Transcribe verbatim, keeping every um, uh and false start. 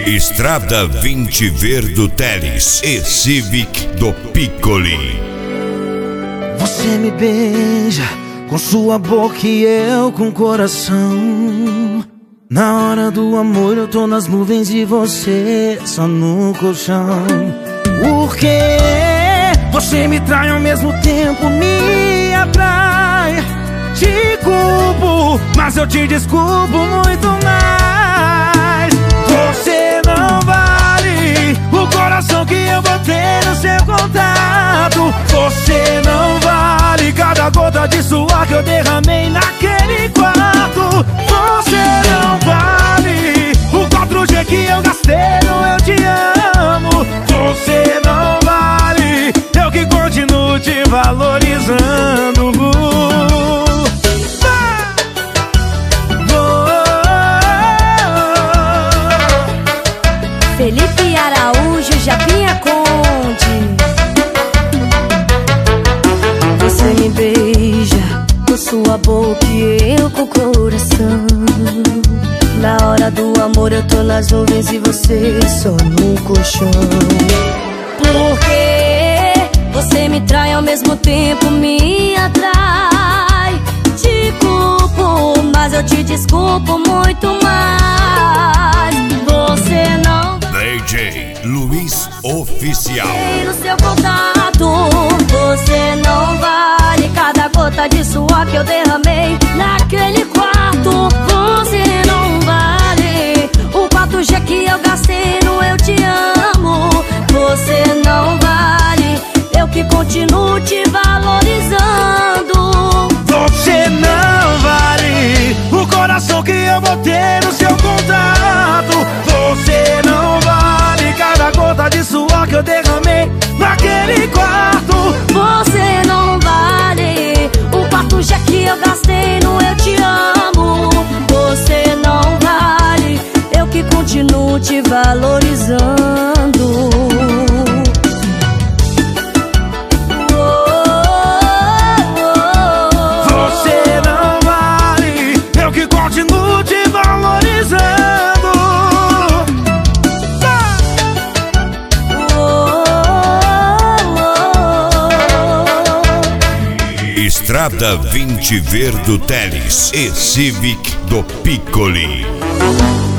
Estrada vinte Verde Teles e Civic do Piccoli. Você me beija com sua boca e eu com o coração. Na hora do amor eu tô nas nuvens e você só no colchão. Por que você me trai ao mesmo tempo me atrai? Te culpo, mas eu te desculpo muito mais. Você não vale o coração que eu botei no seu contato. Você não vale cada gota de suor que eu derramei naquele quarto. Você não vale o quatro G que eu gastei no eu te amo. Você não vale, eu que continuo te valorizando. Felipe Araújo, Japinha Conde. Você me beija com sua boca e eu com o coração. Na hora do amor eu tô nas nuvens e você só no colchão. Porque você me trai ao mesmo tempo me atrai. Te culpo, mas eu te desculpo muito mais. Você não D J Luiz Oficial. no seu contato. Você não vale cada gota de suor que eu derramei naquele quarto. Você não vale o quatro G que eu gastei no eu te amo. Você não vale, eu que continuo te valorizando. Você não vale o coração que eu botei no seu contato. Você não vale cada gota de suor que eu derramei naquele quarto. Você não vale o quarto G que eu gastei no eu te amo. Você não vale, eu que continuo te valorizando. Você não vale, eu que continuo te valorizando. Estrada vinte Verde Teles e Civic do Piccoli.